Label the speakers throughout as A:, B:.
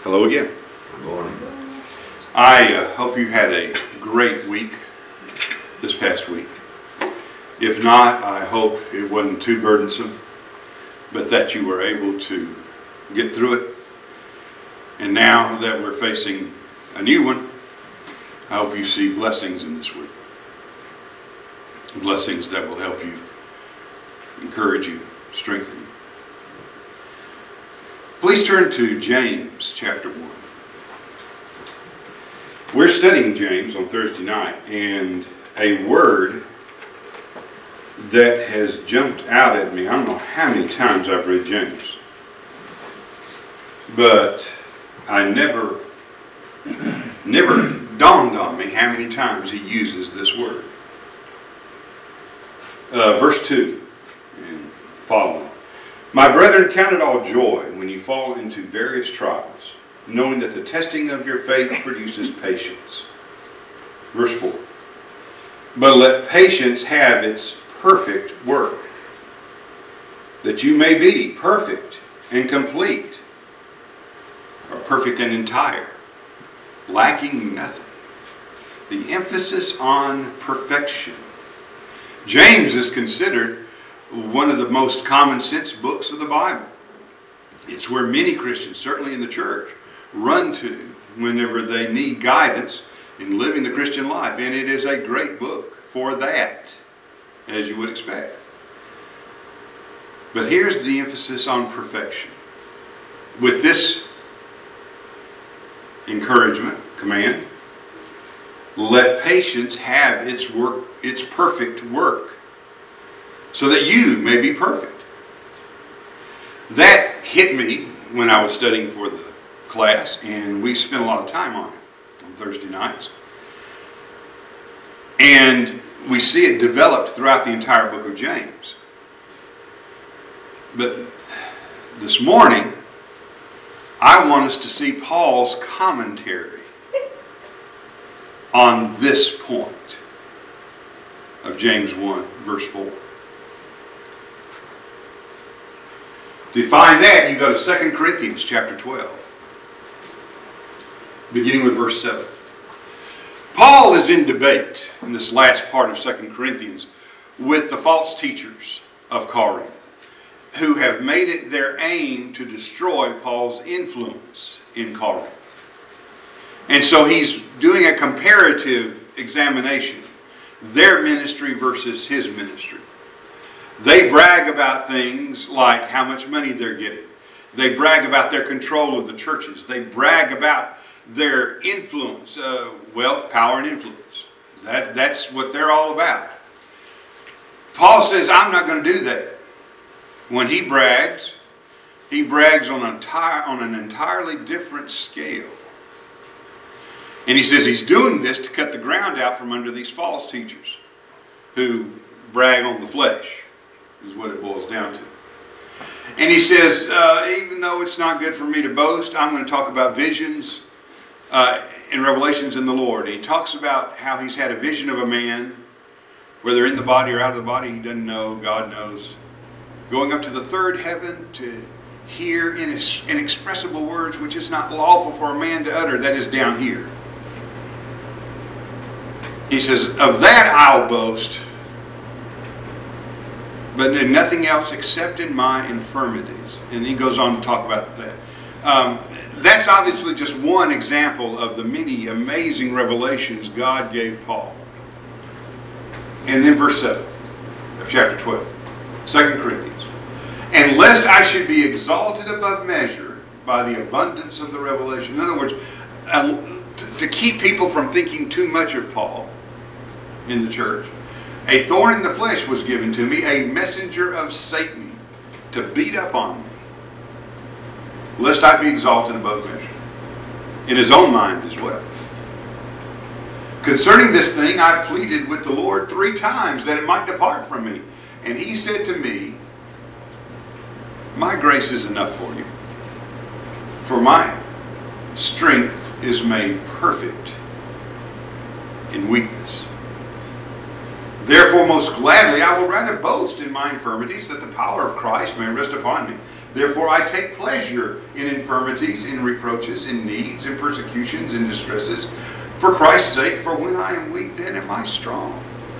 A: Hello again.
B: Good morning.
A: I hope you had a great week this past week. If not, I hope it wasn't too burdensome, but that you were able to get through it. And now that we're facing a new one, I hope you see blessings in this week. Blessings that will help you, encourage you, strengthen you. Please turn to James chapter 1. We're studying James on Thursday night, and a word that has jumped out at me, I don't know how many times I've read James, but I never dawned on me how many times he uses this word. Verse 2 and following. My brethren, count it all joy when you fall into various trials, knowing that the testing of your faith produces patience. Verse 4. But let patience have its perfect work, that you may be perfect and complete, or perfect and entire, lacking nothing. The emphasis on perfection. James is considered one of the most common sense books of the Bible. It's where many Christians, certainly in the church, run to whenever they need guidance in living the Christian life. And it is a great book for that, as you would expect. But here's the emphasis on perfection. With this encouragement, command, let patience have its work, its perfect work, so that you may be perfect. That hit me when I was studying for the class, and we spent a lot of time on it on Thursday nights. And we see it developed throughout the entire book of James. But this morning, I want us to see Paul's commentary on this point of James 1, verse 4. To find that, you go to 2 Corinthians chapter 12, beginning with verse 7. Paul is in debate in this last part of 2 Corinthians with the false teachers of Corinth, who have made it their aim to destroy Paul's influence in Corinth. And so he's doing a comparative examination, their ministry versus his ministry. They brag about things like how much money they're getting. They brag about their control of the churches. They brag about their influence, wealth, power, and influence. That's what they're all about. Paul says, I'm not going to do that. When he brags on an entirely different scale. And he says he's doing this to cut the ground out from under these false teachers who brag on the flesh, is what it boils down to. And he says, even though it's not good for me to boast, I'm going to talk about visions and revelations in the Lord. And he talks about how he's had a vision of a man, whether in the body or out of the body, he doesn't know, God knows, going up to the third heaven to hear inexpressible words which is not lawful for a man to utter. That is down here. He says, of that I'll boast, but in nothing else except in my infirmities. And he goes on to talk about that. That's obviously just one example of the many amazing revelations God gave Paul. And then verse 7 of chapter 12, 2 Corinthians. And lest I should be exalted above measure by the abundance of the revelation. In other words, to keep people from thinking too much of Paul in the church, a thorn in the flesh was given to me, a messenger of Satan to beat up on me, lest I be exalted above measure, in his own mind as well. Concerning this thing, I pleaded with the Lord 3 times that it might depart from me. And he said to me, my grace is enough for you, for my strength is made perfect in weakness. Therefore, most gladly, I will rather boast in my infirmities, that the power of Christ may rest upon me. Therefore I take pleasure in infirmities, in reproaches, in needs, in persecutions, in distresses, for Christ's sake, for when I am weak, then am I strong.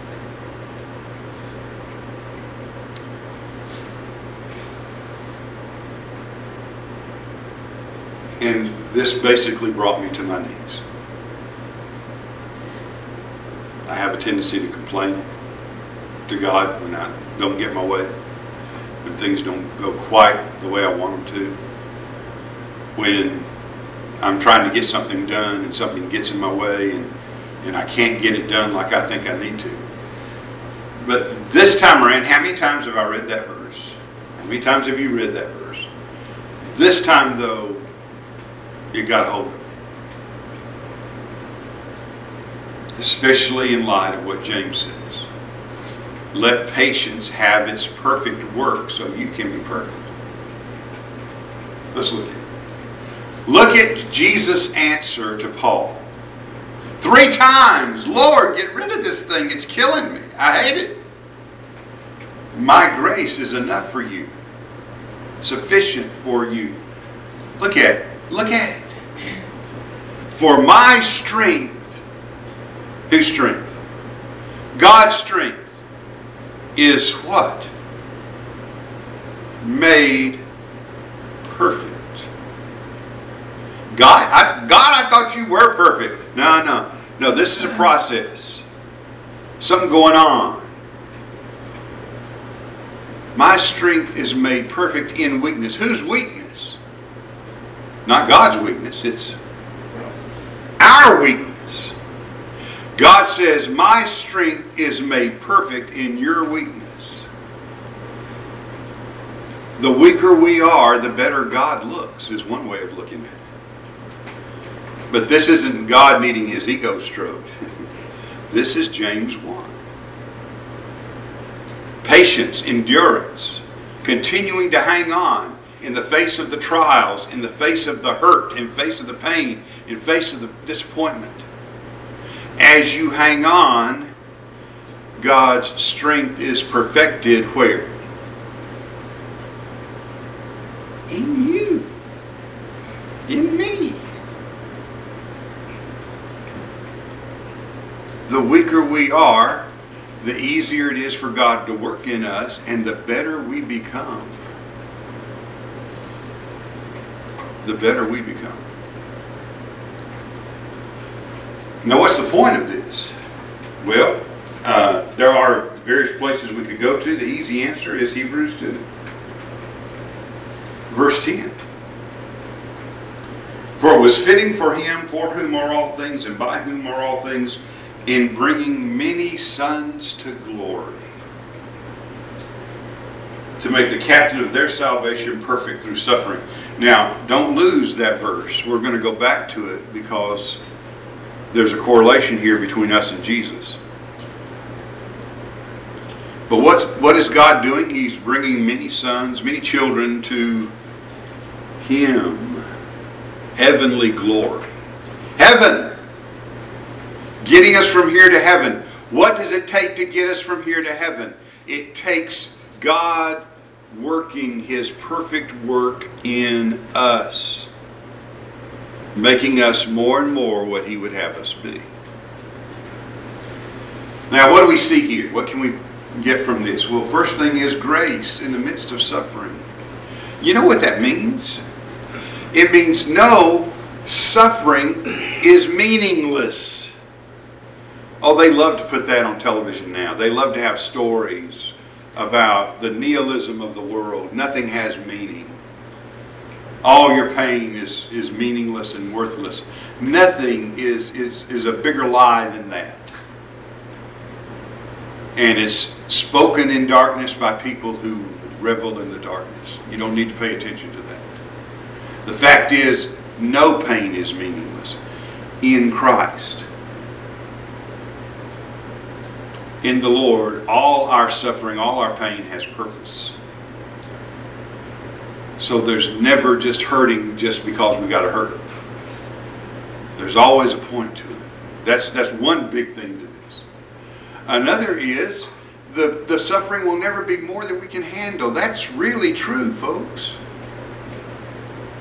A: And this basically brought me to my knees. I have a tendency to complain to God when I don't get my way, when things don't go quite the way I want them to, when I'm trying to get something done and something gets in my way and I can't get it done like I think I need to. But this time around, how many times have I read that verse? How many times have you read that verse? This time, though, you got a hold of it. Especially in light of what James says. Let patience have its perfect work so you can be perfect. Let's look at it. Look at Jesus' answer to Paul. 3 times, Lord, get rid of this thing. It's killing me. I hate it. My grace is enough for you. Sufficient for you. Look at it. Look at it. For my strength. Whose strength? God's strength is what? Made perfect. God, I thought you were perfect. No. This is a process. Something going on. My strength is made perfect in weakness. Whose weakness? Not God's weakness. It's our weakness. God says, my strength is made perfect in your weakness. The weaker we are, the better God looks, is one way of looking at it. But this isn't God needing his ego stroked. This is James 1. Patience, endurance, continuing to hang on in the face of the trials, in the face of the hurt, in the face of the pain, in the face of the disappointment. As you hang on, God's strength is perfected where? In you. In me. The weaker we are, the easier it is for God to work in us, and the better we become. The better we become. Now, what's the point of this? Well, there are various places we could go to. The easy answer is Hebrews 2. Verse 10. For it was fitting for him, for whom are all things, and by whom are all things, in bringing many sons to glory, to make the captain of their salvation perfect through suffering. Now, don't lose that verse. We're going to go back to it because there's a correlation here between us and Jesus. But what is God doing? He's bringing many sons, many children to him. Heavenly glory. Heaven! Getting us from here to heaven. What does it take to get us from here to heaven? It takes God working his perfect work in us, making us more and more what he would have us be. Now, what do we see here? What can we get from this? Well, first thing is grace in the midst of suffering. You know what that means? It means no, suffering is meaningless. Oh, they love to put that on television now. They love to have stories about the nihilism of the world. Nothing has meaning. All your pain is meaningless and worthless. Nothing is a bigger lie than that. And it's spoken in darkness by people who revel in the darkness. You don't need to pay attention to that. The fact is, no pain is meaningless in Christ. In the Lord, all our suffering, all our pain has purpose. So there's never just hurting just because we got to hurt. There's always a point to it. That's one big thing to this. Another is the suffering will never be more than we can handle. That's really true, folks.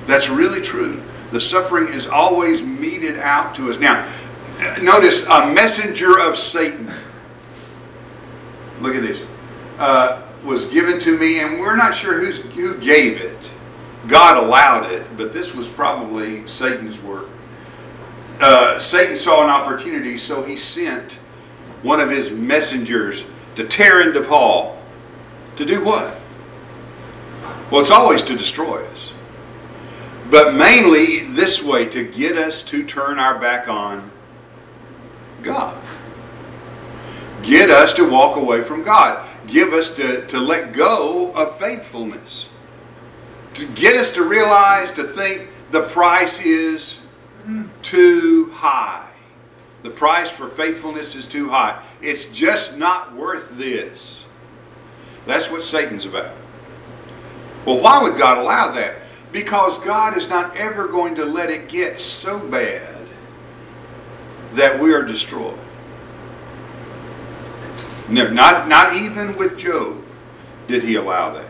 A: That's really true. The suffering is always meted out to us. Now, notice, a messenger of Satan. Look at this. Was given to me, and we're not sure who gave it. God allowed it, but this was probably Satan's work. Satan saw an opportunity, so he sent one of his messengers to tear into Paul. To do what? Well, it's always to destroy us. But mainly this way, to get us to turn our back on God. Get us to walk away from God. Give us to let go of faithfulness. To get us to realize, to think the price is too high. The price for faithfulness is too high. It's just not worth this. That's what Satan's about. Well, why would God allow that? Because God is not ever going to let it get so bad that we are destroyed. Never, not even with Job did he allow that.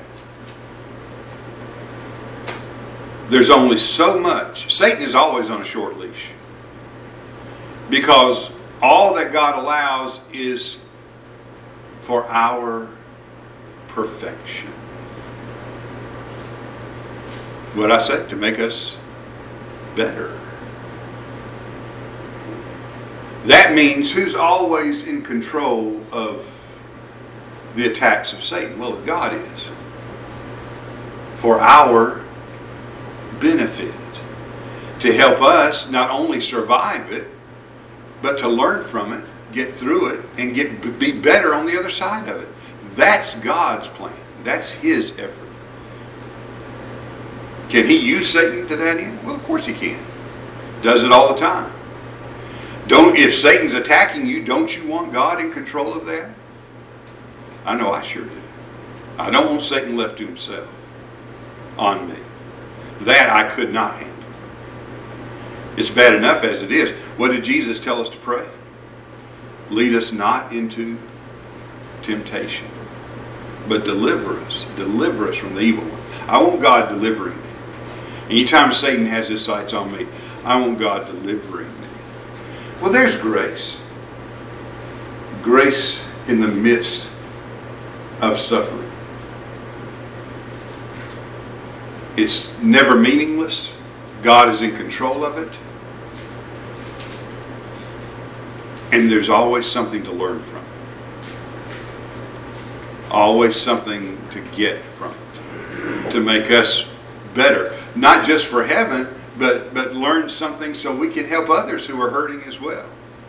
A: There's only so much. Satan is always on a short leash. Because all that God allows is for our perfection. What I said, to make us better. That means who's always in control of the attacks of Satan? Well, God is. For our benefit. To help us not only survive it, but to learn from it, get through it, and be better on the other side of it. That's God's plan. That's His effort. Can He use Satan to that end? Well, of course He can. Does it all the time. If Satan's attacking you, don't you want God in control of that? I know I sure do. I don't want Satan left to himself on me. That I could not handle. It's bad enough as it is. What did Jesus tell us to pray? Lead us not into temptation, but deliver us. Deliver us from the evil one. I want God delivering me. Anytime Satan has his sights on me, I want God delivering me. Well, there's grace. Grace in the midst of suffering. It's never meaningless. God is in control of it. And there's always something to learn from it. Always something to get from it. To make us better. Not just for heaven, but learn something so we can help others who are hurting as well.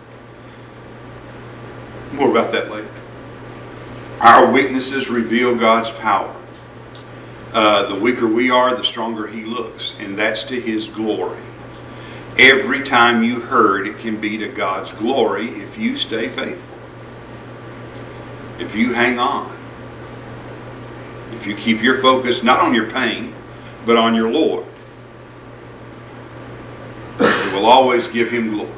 A: More about that later. Our weaknesses reveal God's power. The weaker we are, the stronger He looks. And that's to His glory. Every time you hurt, it can be to God's glory if you stay faithful. If you hang on. If you keep your focus not on your pain, but on your Lord. It will always give Him glory.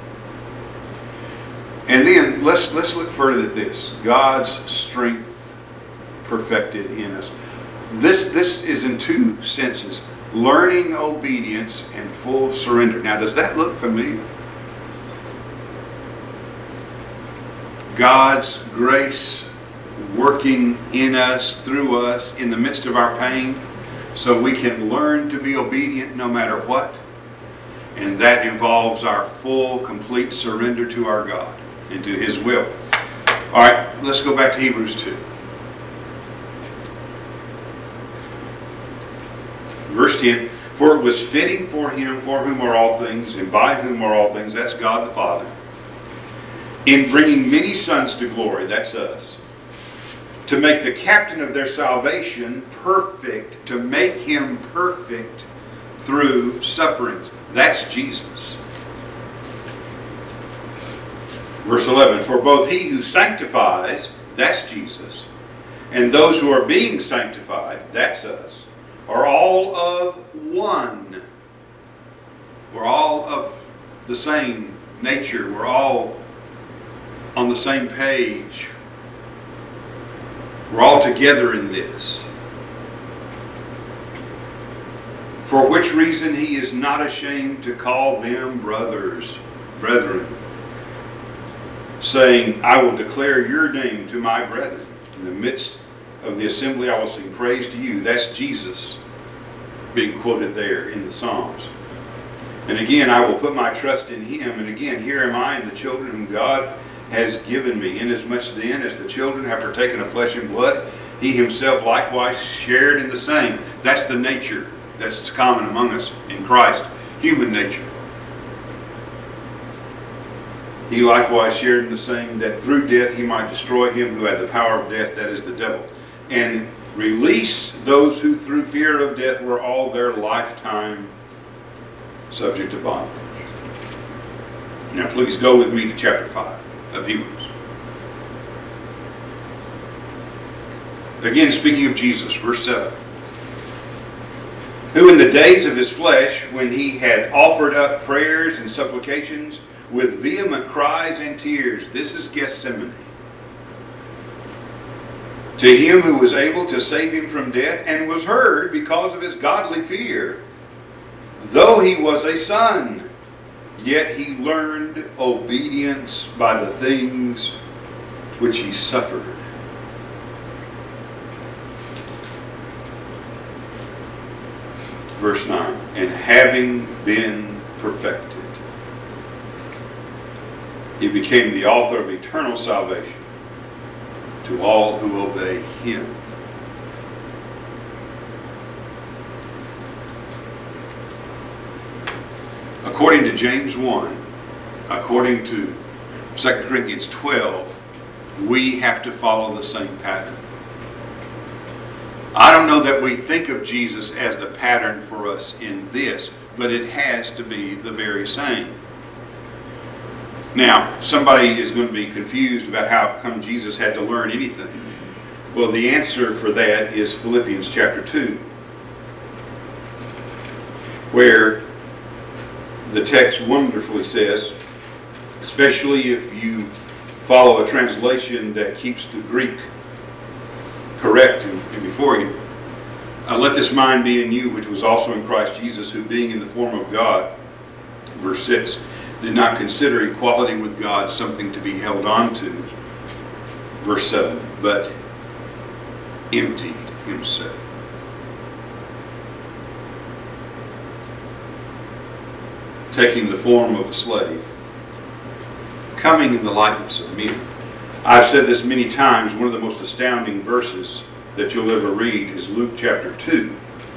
A: And then let's look further at this. God's strength perfected in us. This is in two senses. Learning obedience and full surrender. Now, does that look familiar? God's grace working in us, through us, in the midst of our pain, so we can learn to be obedient no matter what. And that involves our full, complete surrender to our God and to His will. All right, let's go back to Hebrews 2. Verse 10, for it was fitting for Him, for whom are all things, and by whom are all things, that's God the Father, in bringing many sons to glory, that's us, to make the captain of their salvation perfect, to make him perfect through sufferings. That's Jesus. Verse 11, for both He who sanctifies, that's Jesus, and those who are being sanctified, that's us, are all of one. We're all of the same nature. We're all on the same page. We're all together in this. For which reason he is not ashamed to call them brethren, saying, I will declare your name to my brethren. In the midst of the assembly I will sing praise to you. That's Jesus being quoted there in the Psalms. And again, I will put my trust in him. And again, here am I and the children whom God has given me. Inasmuch then as the children have partaken of flesh and blood, he himself likewise shared in the same. That's the nature that's common among us in Christ. Human nature. He likewise shared in the same, that through death he might destroy him who had the power of death, that is the devil, and release those who through fear of death were all their lifetime subject to bondage. Now please go with me to chapter 5 of Hebrews. Again, speaking of Jesus, verse 7. Who in the days of his flesh, when he had offered up prayers and supplications with vehement cries and tears, this is Gethsemane, to him who was able to save him from death, and was heard because of his godly fear, though he was a son, yet he learned obedience by the things which he suffered. Verse 9, and having been perfected, he became the author of eternal salvation to all who obey him. According to James 1, according to 2 Corinthians 12, we have to follow the same pattern. I don't know that we think of Jesus as the pattern for us in this, but it has to be the very same. Now, somebody is going to be confused about how come Jesus had to learn anything. Well, the answer for that is Philippians chapter 2, where the text wonderfully says, especially if you follow a translation that keeps the Greek correct and before you, let this mind be in you, which was also in Christ Jesus, who being in the form of God, verse 6, did not consider equality with God something to be held on to, verse 7, but emptied himself. Taking the form of a slave, coming in the likeness of men. I've said this many times, one of the most astounding verses that you'll ever read is Luke chapter 2,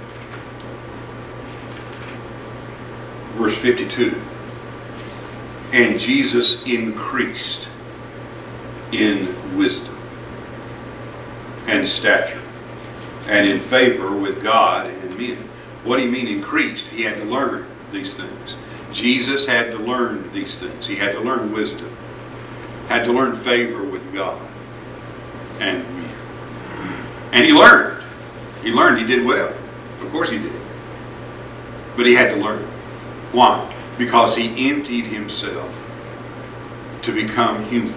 A: verse 52. And Jesus increased in wisdom and stature and in favor with God and men. What do you mean increased? He had to learn these things. Jesus had to learn these things. He had to learn wisdom. Had to learn favor with God and men. And he learned. He learned. He did well. Of course he did. But he had to learn. Why? Because he emptied himself to become human.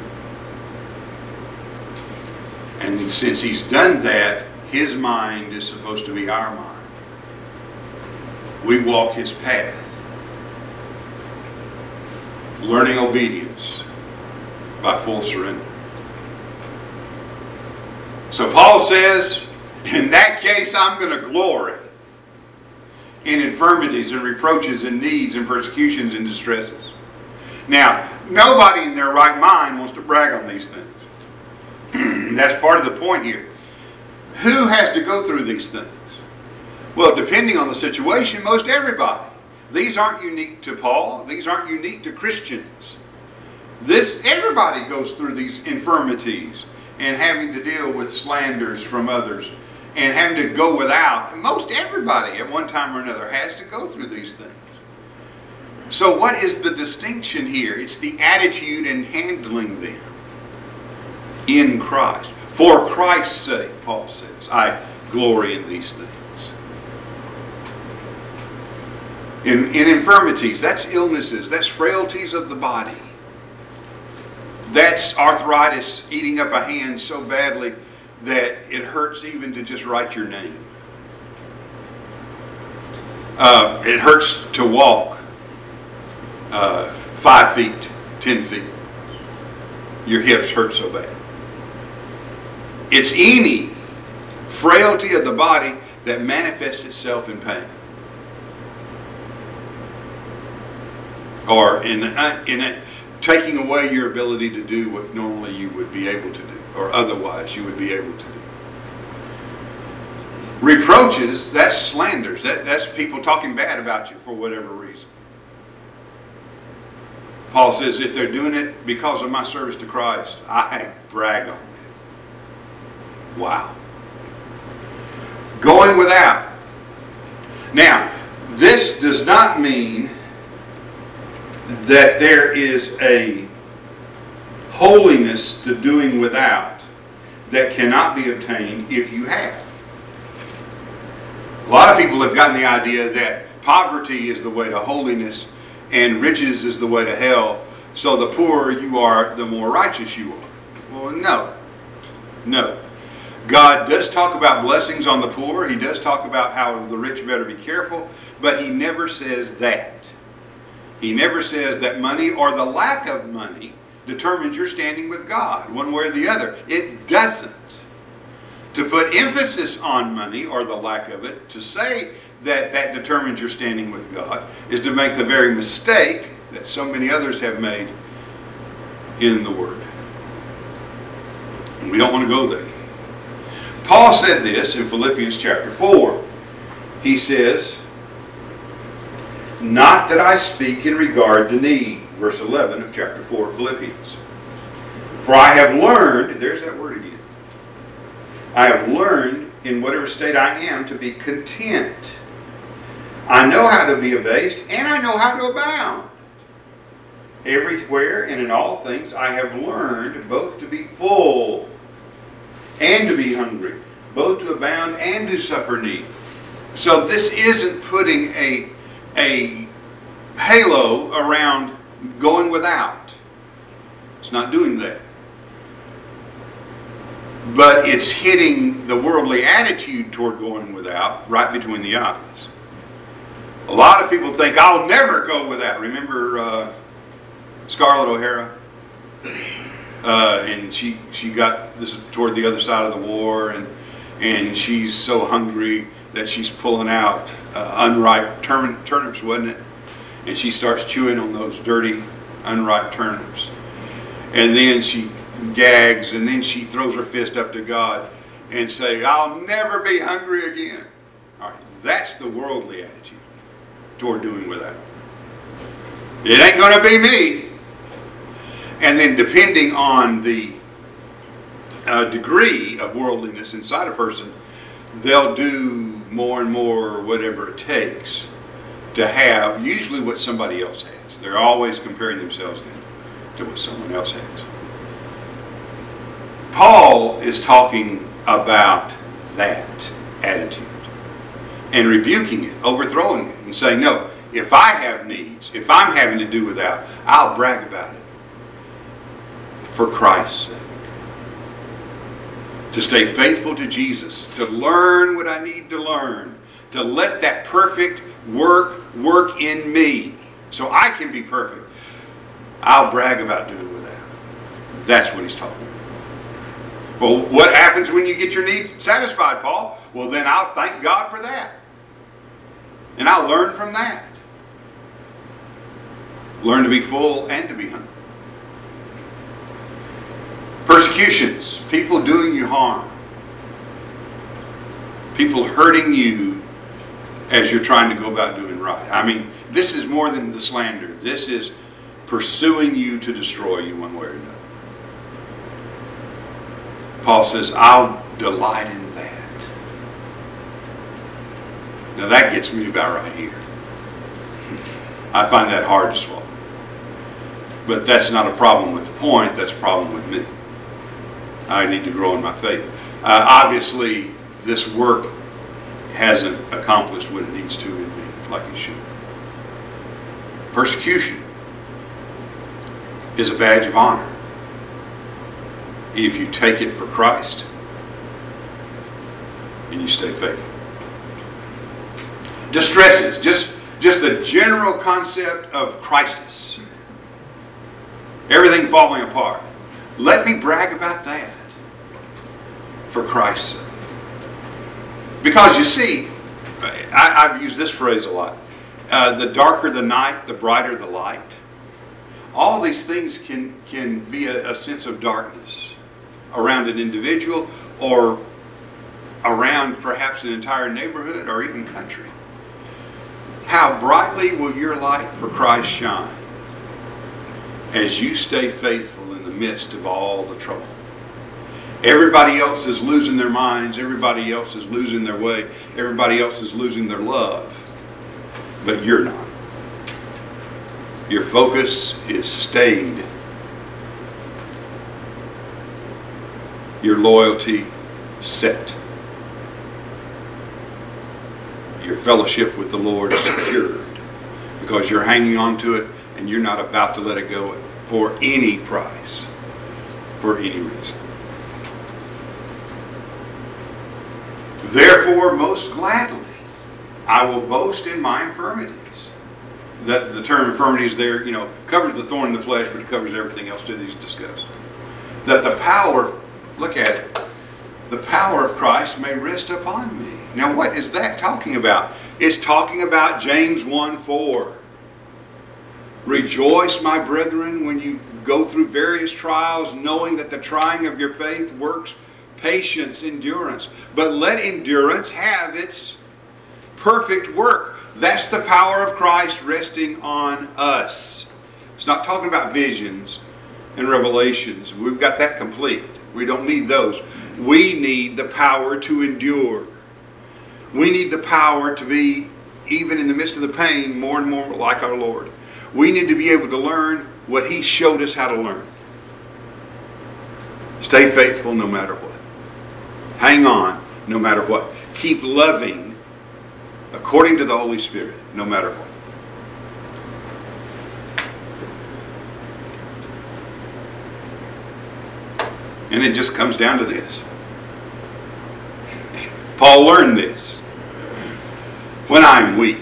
A: And since he's done that, his mind is supposed to be our mind. We walk his path. Learning obedience by full surrender. So Paul says, in that case I'm going to glory in infirmities and reproaches and needs and persecutions and distresses. Now, nobody in their right mind wants to brag on these things. That's part of the point here. Who has to go through these things? Well, depending on the situation, most everybody. These aren't unique to Paul. These aren't unique to Christians. Everybody goes through these infirmities and having to deal with slanders from others and having to go without. Most everybody at one time or another has to go through these things. So what is the distinction here? It's the attitude in handling them in Christ. For Christ's sake, Paul says, I glory in these things. In infirmities, that's illnesses, that's frailties of the body. That's arthritis eating up a hand so badly that it hurts even to just write your name. It hurts to walk 5 feet, 10 feet. Your hips hurt so bad. It's any frailty of the body that manifests itself in pain. Or in taking away your ability to do what normally you would be able to do, or otherwise you would be able to do. Reproaches, that's slanders. That's people talking bad about you for whatever reason. Paul says, if they're doing it because of my service to Christ, I brag on it. Wow. Going without. Now, this does not mean that there is a holiness to doing without that cannot be obtained if you have. A lot of people have gotten the idea that poverty is the way to holiness and riches is the way to hell. So the poorer you are, the more righteous you are. Well, no. No. God does talk about blessings on the poor. He does talk about how the rich better be careful. But he never says that. He never says that money or the lack of money determines your standing with God, one way or the other. It doesn't. To put emphasis on money or the lack of it, to say that that determines your standing with God, is to make the very mistake that so many others have made in the Word. And we don't want to go there. Paul said this in Philippians chapter 4. He says, not that I speak in regard to need. Verse 11 of chapter 4 of Philippians. For I have learned, there's that word again. I have learned in whatever state I am to be content. I know how to be abased and I know how to abound. Everywhere and in all things I have learned both to be full and to be hungry, both to abound and to suffer need. So this isn't putting a halo around going without. It's not doing that. But it's hitting the worldly attitude toward going without right between the eyes. A lot of people think, I'll never go without. Remember Scarlett O'Hara? And she got this toward the other side of the war, and she's so hungry that she's pulling out unripe turnips, wasn't it? And she starts chewing on those dirty, unripe turnips. And then she gags, and then she throws her fist up to God and say, I'll never be hungry again. All right, that's the worldly attitude toward doing without. It ain't going to be me. And then depending on the degree of worldliness inside a person, they'll do more and more whatever it takes to have usually what somebody else has. They're always comparing themselves then to what someone else has. Paul is talking about that attitude and rebuking it, overthrowing it, and saying, no, if I have needs, if I'm having to do without, I'll brag about it for Christ's sake. To stay faithful to Jesus, to learn what I need to learn, to let that perfect work in me so I can be perfect. I'll brag about doing without. That's what he's talking about. Well, what happens when you get your need satisfied, Paul? Well, then I'll thank God for that. And I'll learn from that. Learn to be full and to be hungry. Persecutions. People doing you harm. People hurting you as you're trying to go about doing right. I mean, this is more than the slander. This is pursuing you to destroy you one way or another. Paul says, I'll delight in that. Now that gets me about right here. I find that hard to swallow. But that's not a problem with the point, that's a problem with me. I need to grow in my faith. Obviously, this work hasn't accomplished what it needs to in me, like it should. Persecution is a badge of honor if you take it for Christ and you stay faithful. distresses, just the general concept of crisis. Everything falling apart. Let me brag about that for Christ's sake. Because you see, I've used this phrase a lot. The darker the night, the brighter the light. All these things can be a sense of darkness around an individual or around perhaps an entire neighborhood or even country. How brightly will your light for Christ shine as you stay faithful in the midst of all the trouble? Everybody else is losing their minds. Everybody else is losing their way. Everybody else is losing their love. But you're not. Your focus is stayed. Your loyalty set. Your fellowship with the Lord is secured because you're hanging on to it and you're not about to let it go for any price, for any reason. Therefore, most gladly, I will boast in my infirmities. That the term infirmities there, covers the thorn in the flesh, but it covers everything else too that he's discussed. That the power, look at it, the power of Christ may rest upon me. Now, what is that talking about? It's talking about James 1:4. Rejoice, my brethren, when you go through various trials, knowing that the trying of your faith works patience, endurance. But let endurance have its perfect work. That's the power of Christ resting on us. It's not talking about visions and revelations. We've got that complete. We don't need those. We need the power to endure. We need the power to be, even in the midst of the pain, more and more like our Lord. We need to be able to learn what He showed us how to learn. Stay faithful no matter what. Hang on no matter what. Keep loving according to the Holy Spirit no matter what. And it just comes down to this. Paul learned this. When I'm weak,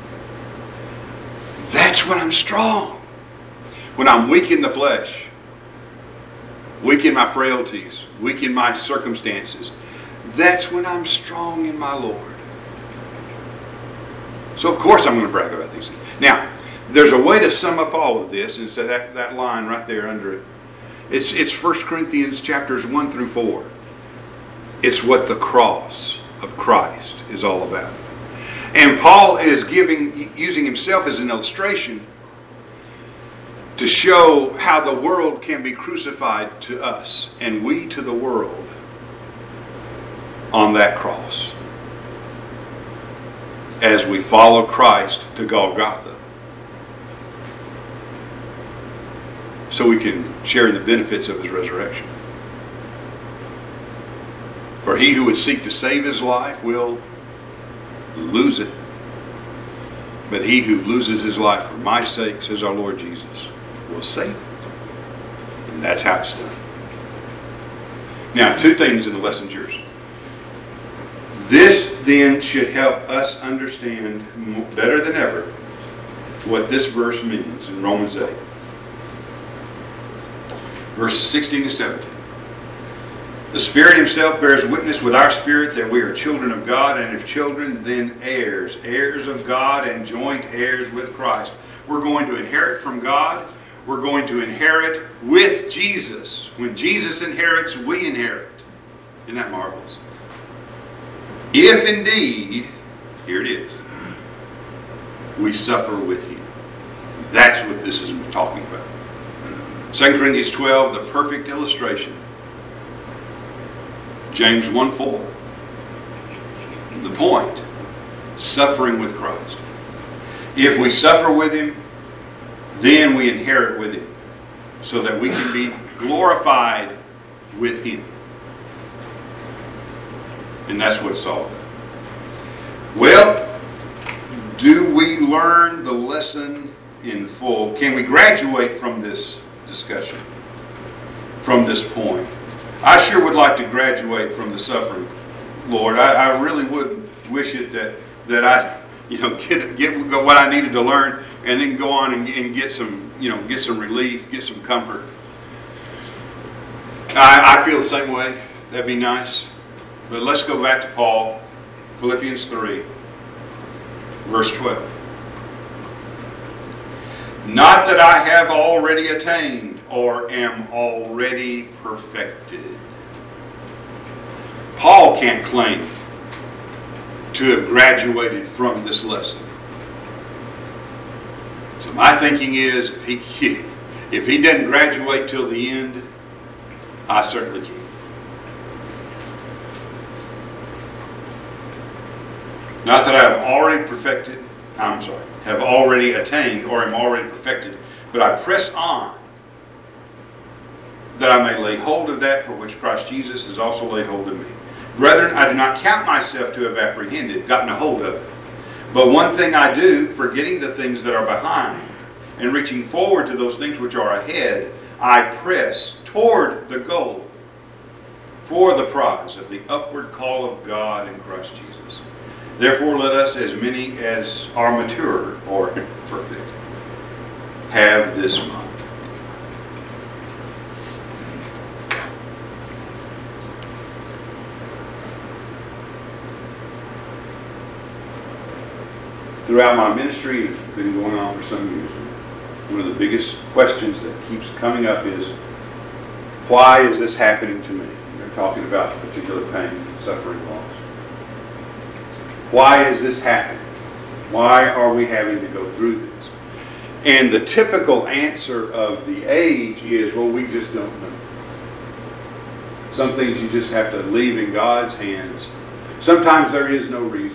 A: that's when I'm strong. When I'm weak in the flesh, weak in my frailties, weak in my circumstances, that's when I'm strong in my Lord. So of course I'm going to brag about these things. Now, there's a way to sum up all of this, and so that line right there under it. It's 1 Corinthians chapters 1 through 4. It's what the cross of Christ is all about. And Paul is using himself as an illustration to show how the world can be crucified to us and we to the world on that cross as we follow Christ to Golgotha, so we can share in the benefits of His resurrection. For he who would seek to save his life will lose it. But he who loses his life for my sake, says our Lord Jesus, will save it. And that's how it's done. Now, two things in the lesson's yours. This then should help us understand better than ever what this verse means in Romans 8. Verses 16 to 17. The Spirit Himself bears witness with our spirit that we are children of God, and if children, then heirs, heirs of God and joint heirs with Christ. We're going to inherit from God. We're going to inherit with Jesus. When Jesus inherits, we inherit. Isn't that marvelous? If indeed, here it is, we suffer with Him. That's what this is talking about. 2 Corinthians 12, the perfect illustration. James 1:4. The point, suffering with Christ. If we suffer with Him, then we inherit with Him, so that we can be glorified with Him. And that's what it's all about. Well, do we learn the lesson in full? Can we graduate from this discussion, from this point? I sure would like to graduate from the suffering, Lord. I really would wish it that get what I needed to learn, and then go on and get some, get some relief, get some comfort. I feel the same way. That'd be nice. But let's go back to Paul, Philippians 3, verse 12. Not that I have already attained or am already perfected. Paul can't claim to have graduated from this lesson. So my thinking is, if he doesn't graduate till the end, I certainly can. Not that I have already have already attained or am already perfected, but I press on that I may lay hold of that for which Christ Jesus has also laid hold of me. Brethren, I do not count myself to have apprehended, gotten a hold of it. But one thing I do, forgetting the things that are behind, and reaching forward to those things which are ahead, I press toward the goal for the prize of the upward call of God in Christ Jesus. Therefore let us, as many as are mature or perfect, have this mind. Throughout my ministry, it's been going on for some years. One of the biggest questions that keeps coming up is, why is this happening to me? They're talking about particular pain, suffering, loss. Why is this happening? Why are we having to go through this? And the typical answer of the age is, well, we just don't know. Some things you just have to leave in God's hands. Sometimes there is no reason.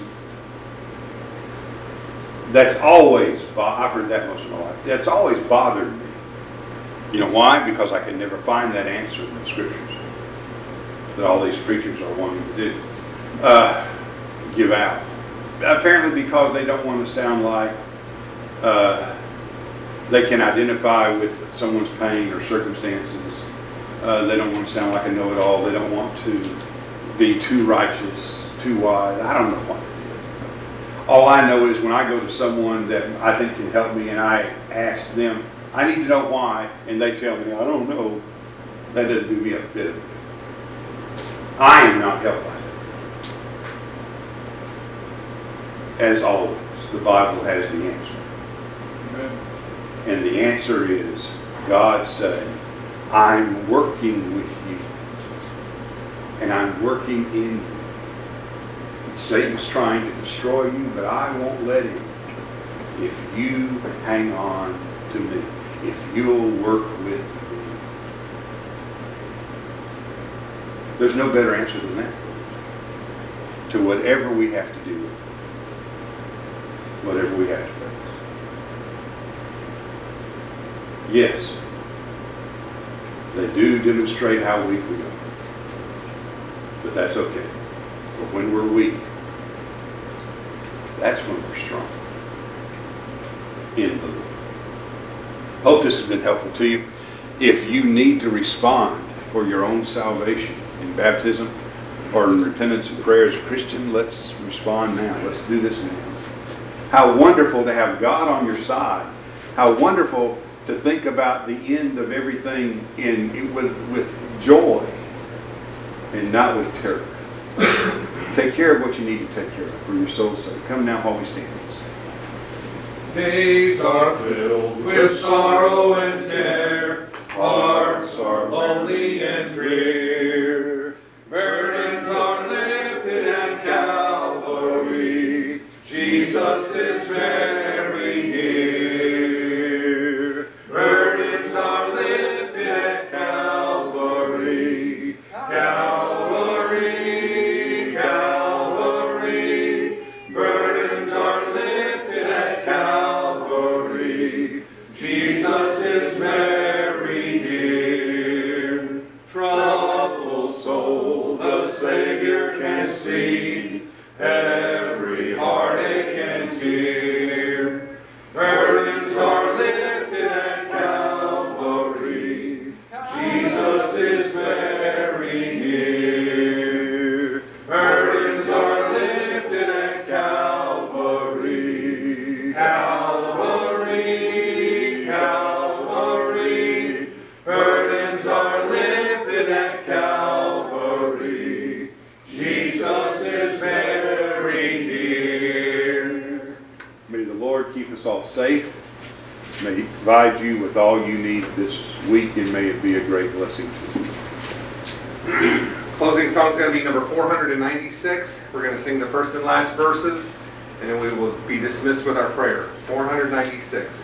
A: That's always, I've heard that most of my life, that's always bothered me. You know why? Because I can never find that answer in the Scriptures that all these preachers are wanting to do. Give out. Apparently because they don't want to sound like they can identify with someone's pain or circumstances. They don't want to sound like a know-it-all. They don't want to be too righteous, too wise. I don't know what. All I know is when I go to someone that I think can help me and I ask them, I need to know why, and they tell me, I don't know, that doesn't do me a bit of good. I am not helped by that. As always, the Bible has the answer. Amen. And the answer is God saying, I'm working with you. And I'm working in you. Satan's trying to destroy you, but I won't let him if you hang on to me, if you'll work with me. There's no better answer than that to whatever we have to do with, whatever we have to face. Yes, they do demonstrate how weak we are, but that's okay. But when we're weak, that's when we're strong in the Lord. Hope this has been helpful to you. If you need to respond for your own salvation in baptism or in repentance and prayer as a Christian, let's respond now. Let's do this now. How wonderful to have God on your side. How wonderful to think about the end of everything with joy and not with terror. Take care of what you need to take care of for your soul's sake. Come now while we stand and sing.
B: Days are filled with sorrow and care. Hearts are lonely and drear. Burdens are lifted at Calvary. Jesus is very near. Burdens are lifted at Calvary. Calvary, Calvary. Burdens are lifted at Calvary. Jesus is very near. Troubled soul, the Savior can see every heartache and tear. Burdens Calvary, Calvary, burdens are lifted at Calvary. Jesus is very near.
A: May the Lord keep us all safe. May He provide you with all you need this week, and may it be a great blessing to you.
C: Closing song is going to be number 496. We're going to sing the first and last verses, and then we will be dismissed with our prayer. 496.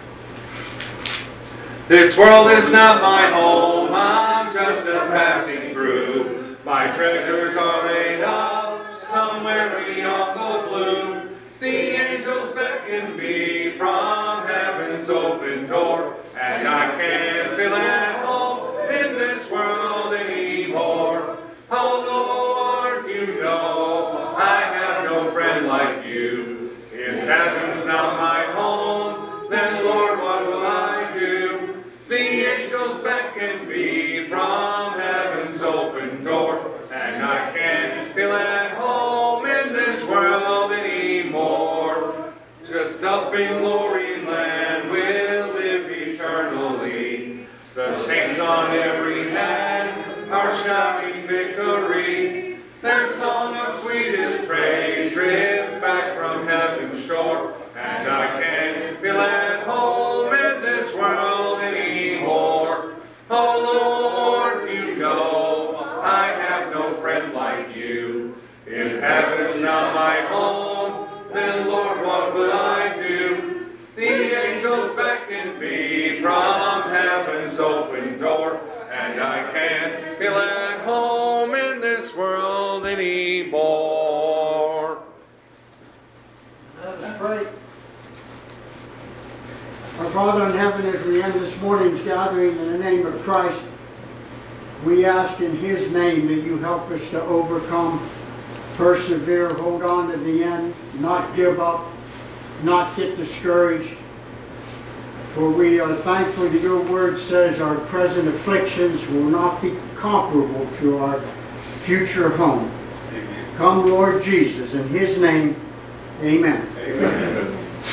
C: This world is not my home, I'm just a passing through. My treasures are laid up somewhere beyond the blue. The angels beckon me from heaven's open door, and I can't feel at home in this world anymore. Oh Lord, you know I have no friend like you. If heaven's not my home, then Lord, what will I do? The angels beckon me from heaven's open door, and I can't feel at home in this world anymore. Just up in glory land we'll live eternally. The saints on every hand are shouting victory. Their song of sweetest praise drift back from heaven's shore, and I can't feel at home in this world anymore. Oh Lord, you know I have no friend like you. If heaven's not my home, then Lord, what will I do? The angels beckon me from heaven's open door, and I can't feel at home in this world anymore.
D: Let us pray. Our Father in heaven, as we end this morning's gathering in the name of Christ, we ask in His name that you help us to overcome, persevere, hold on to the end, not give up, not get discouraged. For we are thankful that your word says our present afflictions will not be comparable to our future home. Amen. Come, Lord Jesus, in His name, amen.
B: Amen.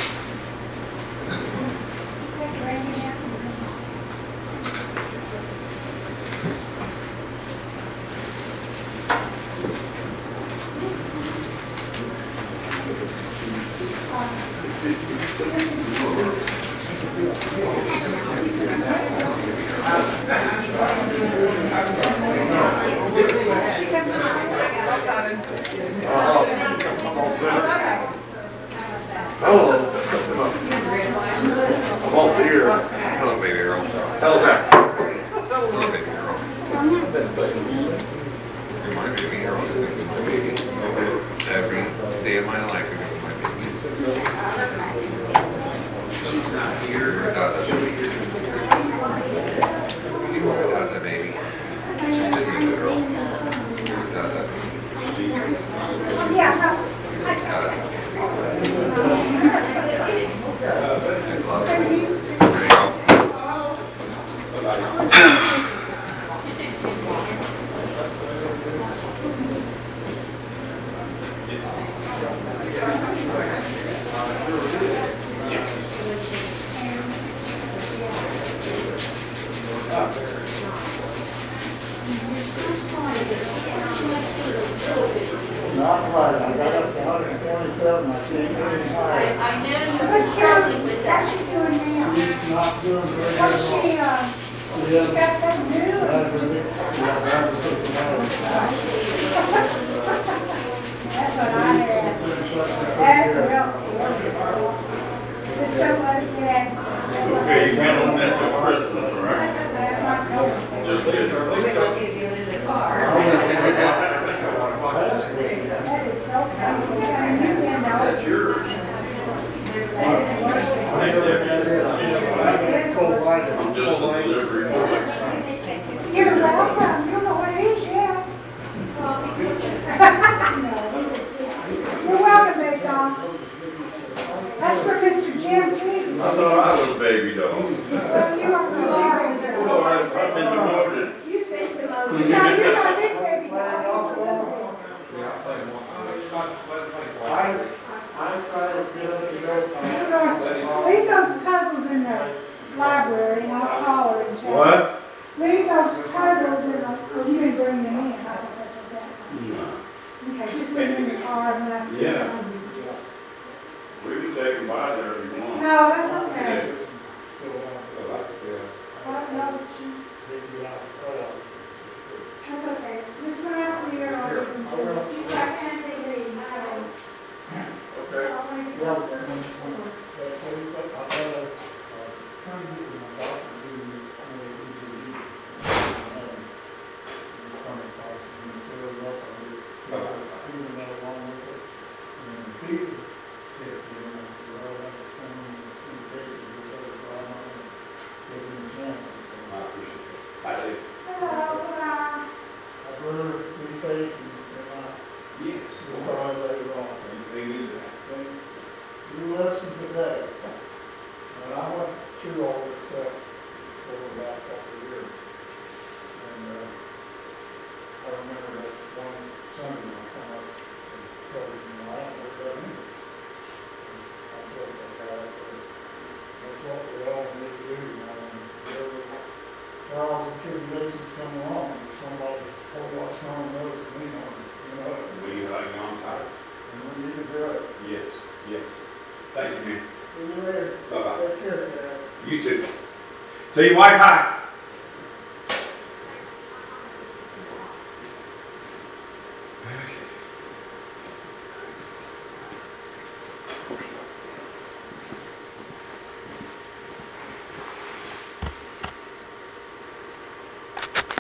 C: Hello, baby girl.
B: How's that?
C: Hello, baby girl. You're my baby girl. You're my baby. Every day of my life, you're my baby. She's not here. You're Dada. You're Dada, baby. Just a good girl. You're Dada. Dada. There you go.
D: Not right. I got up to 147. I can't get any higher.
E: I know you were struggling with that.
D: She's not doing very well.
E: What's she got something new? That's what I had. That's real. Just don't let it get.
B: Okay, you handling that till Christmas, all right? Just kidding.
E: That is so funny.
B: That's yours. I'm just a delivery boy.
E: You're welcome. You don't know what it is yet. You're welcome, Big Dog. That's for Mr. Jim, too.
B: I thought I was baby dog.
E: Well, you are the Lord.
B: Oh, I've been demoted.
E: You've been demoted. No, you're not big baby dog.
D: I try to get up to go.
C: What?
E: Leave those puzzles in the, or you can bring them in, I think that's okay.
B: No.
E: Okay, just leave them in the car and when I see
B: Yeah.
E: them.
B: We can take them by there if you want.
E: No, that's okay.
B: Yeah.
E: What, no, that's okay. Just when I see her, I'll give them to her. She's like, and they leave, I don't.
B: Okay.
E: I'll bring it to her.
B: I see.
E: Hello, bye.
B: Yes. They use that.
F: You listen today, and I went through all this stuff over the last couple of years. And I remember that one Sunday, I come up and told you, I don't know what that means. I said, okay, that's what we all need to do, when there were trials and tribulations come along, and somebody whole lot stronger knows than we know,
B: We like on top.
F: and we need to do it.
B: Yes, yes. Thank you, man.
F: See you later.
B: Bye-bye.
F: Take care, Dad.
B: You too.
C: Tell your wife hi.